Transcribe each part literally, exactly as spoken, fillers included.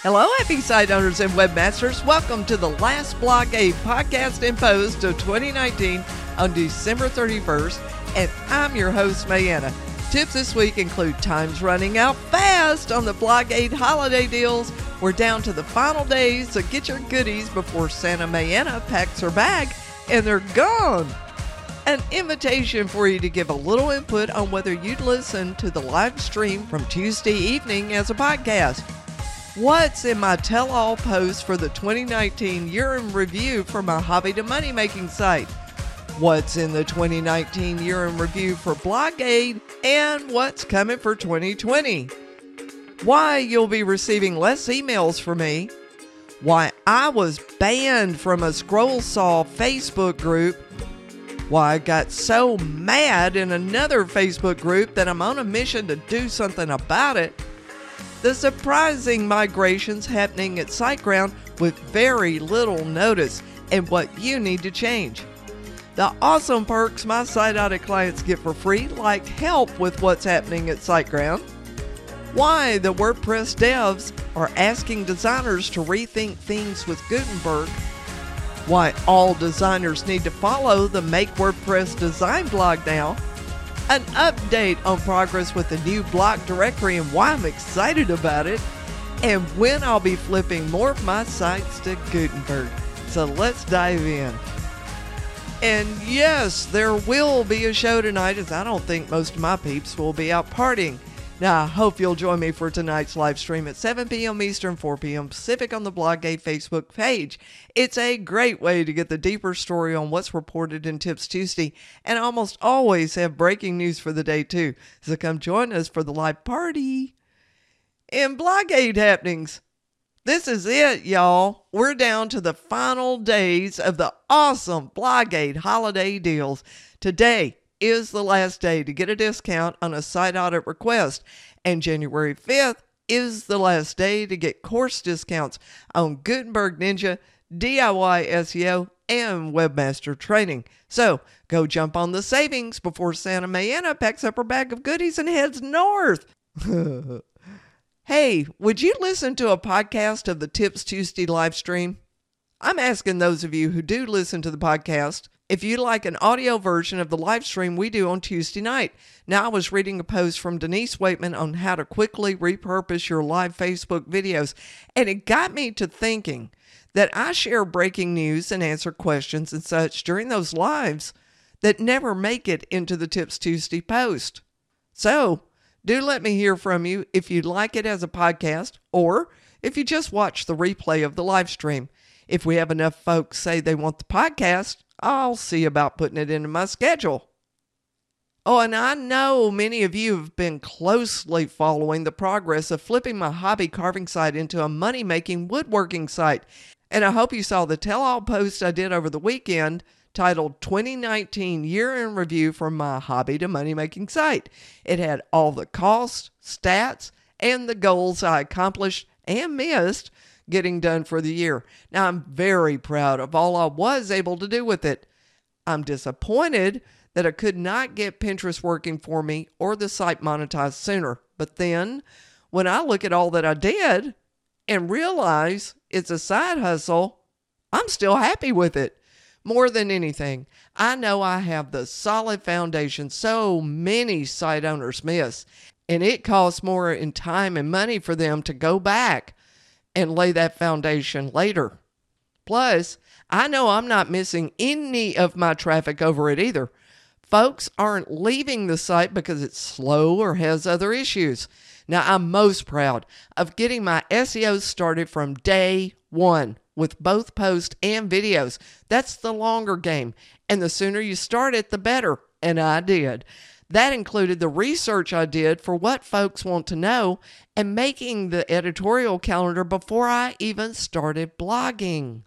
Hello, happy site owners and webmasters. Welcome to the last Blogade podcast and post of twenty nineteen on December thirty-first, and I'm your host, Mayanna. Tips this week include time's running out fast on the Blogade holiday deals. We're down to the final days, so get your goodies before Santa Mayanna packs her bag and they're gone. An invitation for you to give a little input on whether you'd listen to the live stream from Tuesday evening as a podcast. What's in my tell-all post for the twenty nineteen year in review for my hobby to money making site? What's in the twenty nineteen year in review for Blogade, and what's coming for twenty twenty? Why you'll be receiving less emails from me, why I was banned from a Scroll Saw Facebook group, why I got so mad in another Facebook group that I'm on a mission to do something about it, the surprising migrations happening at SiteGround with very little notice, and what you need to change. The awesome perks my site audit clients get for free, like help with what's happening at SiteGround. Why the WordPress devs are asking designers to rethink things with Gutenberg. Why all designers need to follow the Make WordPress Design blog now. An update on progress with the new block directory and why I'm excited about it, and when I'll be flipping more of my sites to Gutenberg. So let's dive in. And yes, there will be a show tonight, as I don't think most of my peeps will be out partying. Now, I hope you'll join me for tonight's live stream at seven p.m. Eastern, four p.m. Pacific on the Blogade Facebook page. It's a great way to get the deeper story on what's reported in Tips Tuesday, and I almost always have breaking news for the day too. So come join us for the live party. In Blogade happenings, this is it, y'all. We're down to the final days of the awesome Blogade holiday deals. Today is the last day to get a discount on a site audit request, and January fifth is the last day to get course discounts on Gutenberg Ninja, D I Y S E O, and Webmaster Training. So go jump on the savings before Santa Mayanna packs up her bag of goodies and heads north. Hey, would you listen to a podcast of the Tips Tuesday live stream? I'm asking those of you who do listen to the podcast if you'd like an audio version of the live stream we do on Tuesday night. Now, I was reading a post from Denise Waitman on how to quickly repurpose your live Facebook videos, and it got me to thinking that I share breaking news and answer questions and such during those lives that never make it into the Tips Tuesday post. So, do let me hear from you if you'd like it as a podcast, or if you just watch the replay of the live stream. If we have enough folks say they want the podcast, I'll see about putting it into my schedule. Oh, and I know many of you have been closely following the progress of flipping my hobby carving site into a money-making woodworking site. And I hope you saw the tell-all post I did over the weekend titled twenty nineteen Year in Review for My Hobby to Money-Making Site. It had all the costs, stats, and the goals I accomplished and missed getting done for the year. Now, I'm very proud of all I was able to do with it. I'm disappointed that I could not get Pinterest working for me or the site monetized sooner. But then, when I look at all that I did and realize it's a side hustle, I'm still happy with it. More than anything, I know I have the solid foundation so many site owners miss, and it costs more in time and money for them to go back and lay that foundation later. Plus, I know I'm not missing any of my traffic over it either. Folks aren't leaving the site because it's slow or has other issues. Now, I'm most proud of getting my S E O started from day one with both posts and videos. That's the longer game, and the sooner you start it, the better, and I did. That included the research I did for what folks want to know and making the editorial calendar before I even started blogging.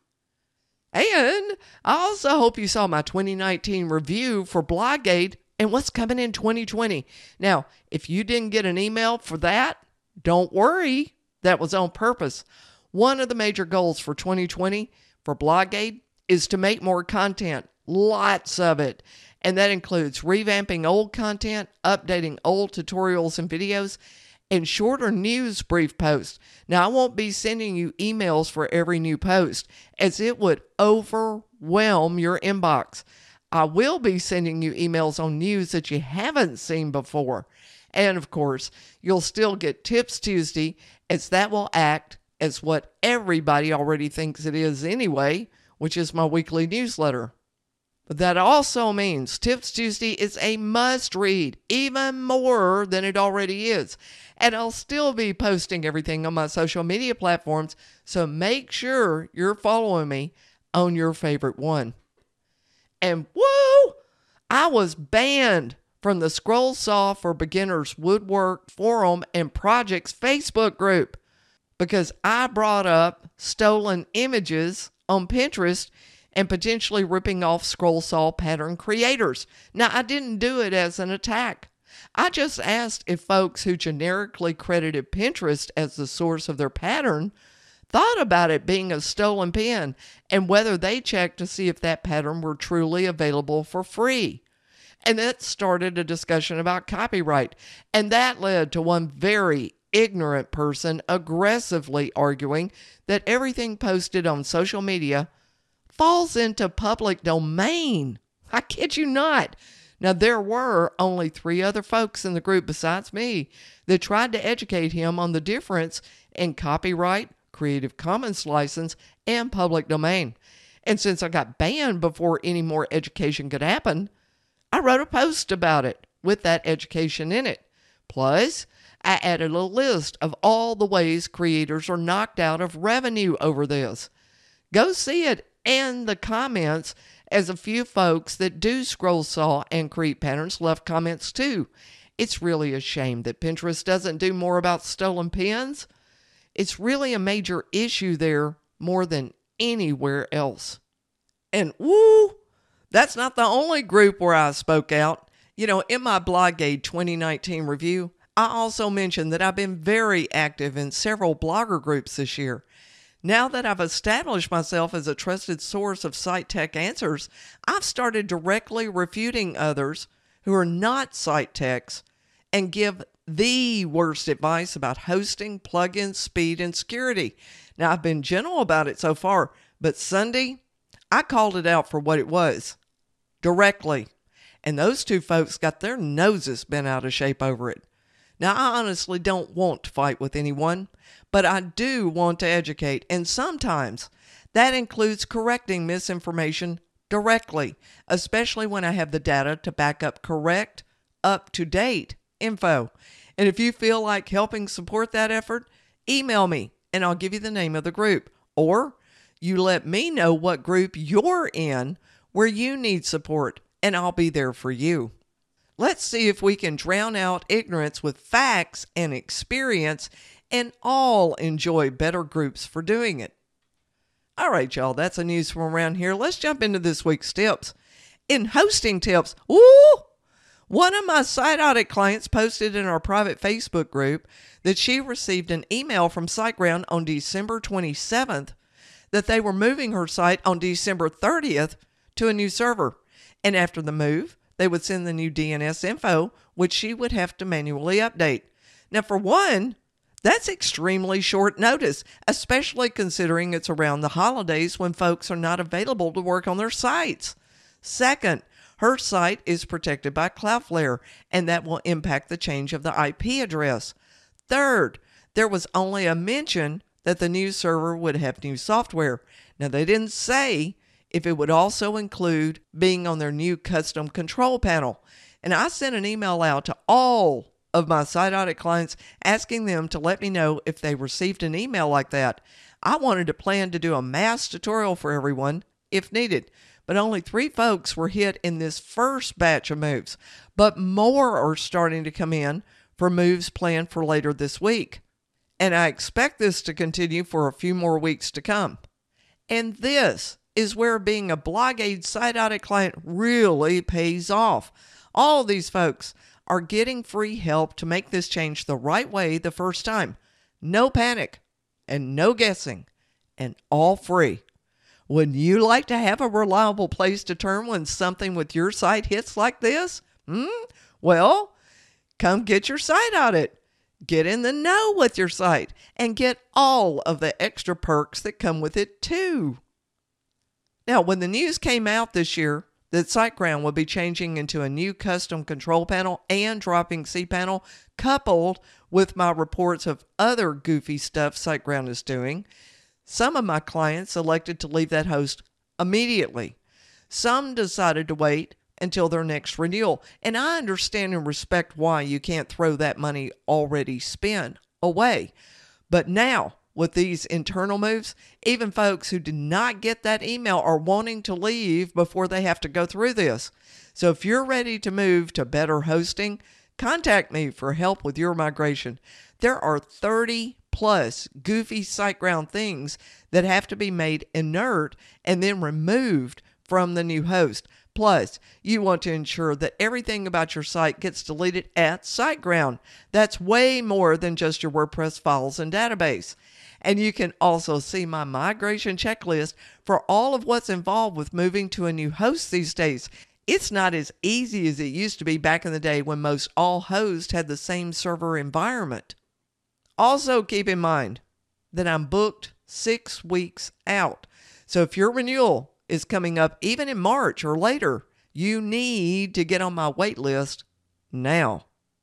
And I also hope you saw my twenty nineteen review for Blogade and what's coming in twenty twenty. Now, if you didn't get an email for that, don't worry. That was on purpose. One of the major goals for twenty twenty for Blogade is to make more content, lots of it. And that includes revamping old content, updating old tutorials and videos, and shorter news brief posts. Now, I won't be sending you emails for every new post, as it would overwhelm your inbox. I will be sending you emails on news that you haven't seen before. And of course, you'll still get Tips Tuesday, as that will act as what everybody already thinks it is anyway, which is my weekly newsletter. But that also means Tips Tuesday is a must-read, even more than it already is. And I'll still be posting everything on my social media platforms, so make sure you're following me on your favorite one. And woo! I was banned from the Scroll Saw for Beginners Woodwork Forum and Projects Facebook group because I brought up stolen images on Pinterest and potentially ripping off scroll saw pattern creators. Now, I didn't do it as an attack. I just asked if folks who generically credited Pinterest as the source of their pattern thought about it being a stolen pin and whether they checked to see if that pattern were truly available for free. And that started a discussion about copyright. And that led to one very ignorant person aggressively arguing that everything posted on social media falls into public domain. I kid you not. Now, there were only three other folks in the group besides me that tried to educate him on the difference in copyright, Creative Commons license, and public domain. And since I got banned before any more education could happen, I wrote a post about it with that education in it. Plus, I added a list of all the ways creators are knocked out of revenue over this. Go see it and the comments, as a few folks that do scroll saw and create patterns left comments too. It's really a shame that Pinterest doesn't do more about stolen pins. It's really a major issue there more than anywhere else. And woo, that's not the only group where I spoke out. You know, in my Blogade twenty nineteen review, I also mentioned that I've been very active in several blogger groups this year. Now that I've established myself as a trusted source of site tech answers, I've started directly refuting others who are not site techs and give the worst advice about hosting, plugins, speed, and security. Now, I've been gentle about it so far, but Sunday, I called it out for what it was, directly. And those two folks got their noses bent out of shape over it. Now, I honestly don't want to fight with anyone, but I do want to educate, and sometimes that includes correcting misinformation directly, especially when I have the data to back up correct, up-to-date info. And if you feel like helping support that effort, email me, and I'll give you the name of the group. Or you let me know what group you're in where you need support, and I'll be there for you. Let's see if we can drown out ignorance with facts and experience and all enjoy better groups for doing it. All right, y'all, that's the news from around here. Let's jump into this week's tips. In hosting tips, woo! One of my site audit clients posted in our private Facebook group that she received an email from SiteGround on December twenty-seventh that they were moving her site on December thirtieth to a new server. And after the move, they would send the new D N S info, which she would have to manually update. Now, for one, that's extremely short notice, especially considering it's around the holidays when folks are not available to work on their sites. Second, her site is protected by Cloudflare, and that will impact the change of the I P address. Third, there was only a mention that the new server would have new software. Now, they didn't say if it would also include being on their new custom control panel. And I sent an email out to all of my site audit clients asking them to let me know if they received an email like that. I wanted to plan to do a mass tutorial for everyone if needed, but only three folks were hit in this first batch of moves, but more are starting to come in for moves planned for later this week. And I expect this to continue for a few more weeks to come. And this is where being a Blogade site audit client really pays off. All of these folks are getting free help to make this change the right way the first time. No panic and no guessing, and all free. Wouldn't you like to have a reliable place to turn when something with your site hits like this? Hmm? Well, come get your site audit. Get in the know with your site and get all of the extra perks that come with it too. Now, when the news came out this year that SiteGround will be changing into a new custom control panel and dropping cPanel, coupled with my reports of other goofy stuff SiteGround is doing, some of my clients elected to leave that host immediately. Some decided to wait until their next renewal, and I understand and respect why you can't throw that money already spent away. But now, with these internal moves, even folks who did not get that email are wanting to leave before they have to go through this. So if you're ready to move to better hosting, contact me for help with your migration. There are thirty plus goofy SiteGround things that have to be made inert and then removed from the new host. Plus, you want to ensure that everything about your site gets deleted at SiteGround. That's way more than just your WordPress files and database. And you can also see my migration checklist for all of what's involved with moving to a new host these days. It's not as easy as it used to be back in the day when most all hosts had the same server environment. Also, keep in mind that I'm booked six weeks out. So if your renewal is coming up even in March or later, you need to get on my wait list now.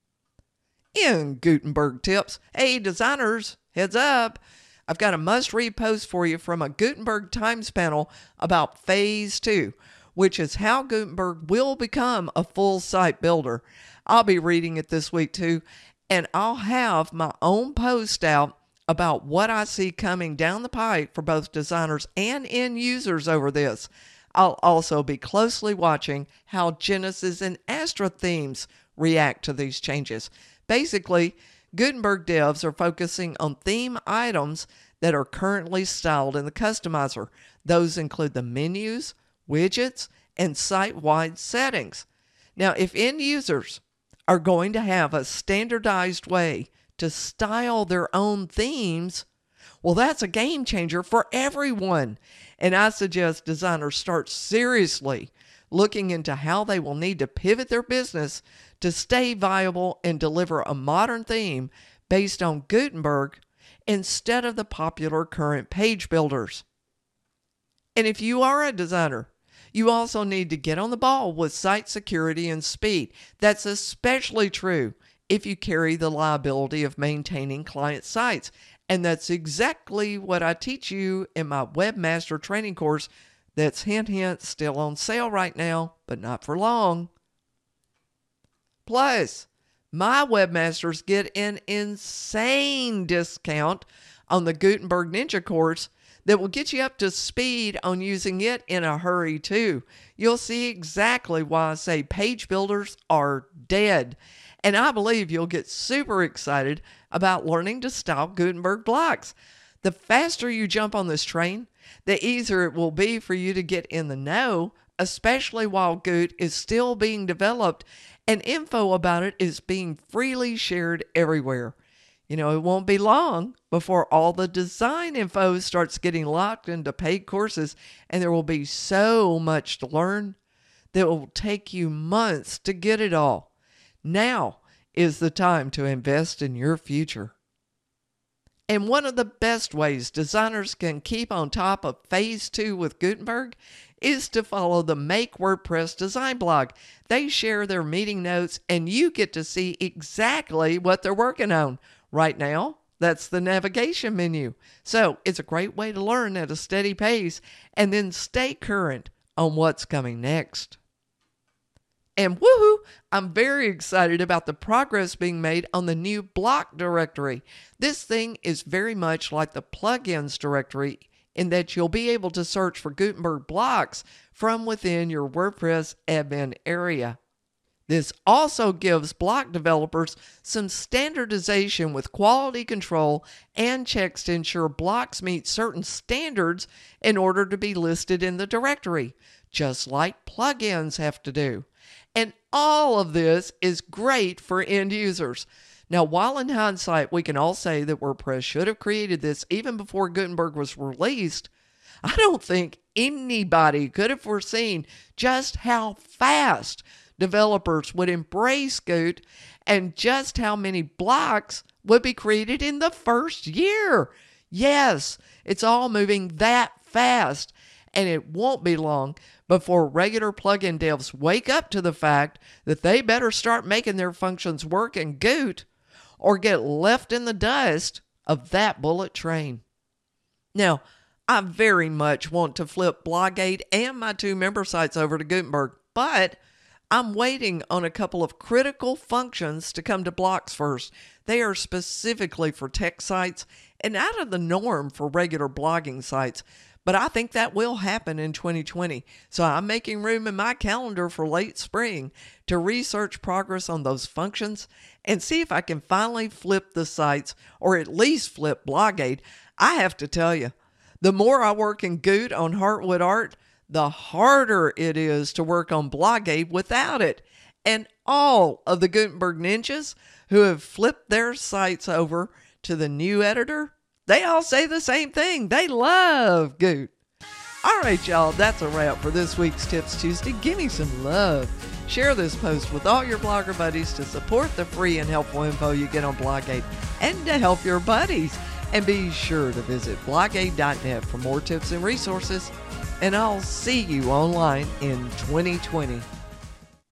In Gutenberg tips, hey designers, heads up. I've got a must-read post for you from a Gutenberg Times panel about Phase two, which is how Gutenberg will become a full site builder. I'll be reading it this week too, and I'll have my own post out about what I see coming down the pipe for both designers and end users over this. I'll also be closely watching how Genesis and Astra themes react to these changes. Basically, Gutenberg devs are focusing on theme items that are currently styled in the customizer. Those include the menus, widgets, and site-wide settings. Now, if end users are going to have a standardized way to style their own themes, well, that's a game changer for everyone. And I suggest designers start seriously looking into how they will need to pivot their business to stay viable and deliver a modern theme based on Gutenberg instead of the popular current page builders. And if you are a designer, you also need to get on the ball with site security and speed. That's especially true if you carry the liability of maintaining client sites. And that's exactly what I teach you in my Webmaster training course that's, hint, hint, still on sale right now, but not for long. Plus, my webmasters get an insane discount on the Gutenberg Ninja course that will get you up to speed on using it in a hurry too. You'll see exactly why I say page builders are dead. And I believe you'll get super excited about learning to style Gutenberg blocks. The faster you jump on this train, the easier it will be for you to get in the know, especially while Gut is still being developed and info about it is being freely shared everywhere. You know, it won't be long before all the design info starts getting locked into paid courses, and there will be so much to learn that it will take you months to get it all. Now is the time to invest in your future. And one of the best ways designers can keep on top of Phase two with Gutenberg is to follow the Make WordPress Design blog. They share their meeting notes, and you get to see exactly what they're working on. Right now, that's the navigation menu. So it's a great way to learn at a steady pace and then stay current on what's coming next. And woohoo, I'm very excited about the progress being made on the new block directory. This thing is very much like the plugins directory in that you'll be able to search for Gutenberg blocks from within your WordPress admin area. This also gives block developers some standardization with quality control and checks to ensure blocks meet certain standards in order to be listed in the directory, just like plugins have to do. And all of this is great for end users. Now, while in hindsight, we can all say that WordPress should have created this even before Gutenberg was released, I don't think anybody could have foreseen just how fast developers would embrace Goot and just how many blocks would be created in the first year. Yes, it's all moving that fast, and it won't be long before regular plugin devs wake up to the fact that they better start making their functions work in Goot or get left in the dust of that bullet train. Now, I very much want to flip Blogate and my two member sites over to Gutenberg, but I'm waiting on a couple of critical functions to come to Blocks first. They are specifically for tech sites and out of the norm for regular blogging sites, but I think that will happen in twenty twenty. So I'm making room in my calendar for late spring to research progress on those functions and see if I can finally flip the sites, or at least flip Blogate. I have to tell you, the more I work in Goot on Heartwood Art, the harder it is to work on Blogate without it. And all of the Gutenberg ninjas who have flipped their sites over to the new editor, they all say the same thing. They love Goot. All right, y'all, that's a wrap for this week's Tips Tuesday. Give me some love. Share this post with all your blogger buddies to support the free and helpful info you get on Blogate and to help your buddies. And be sure to visit blogate dot net for more tips and resources. And I'll see you online in twenty twenty.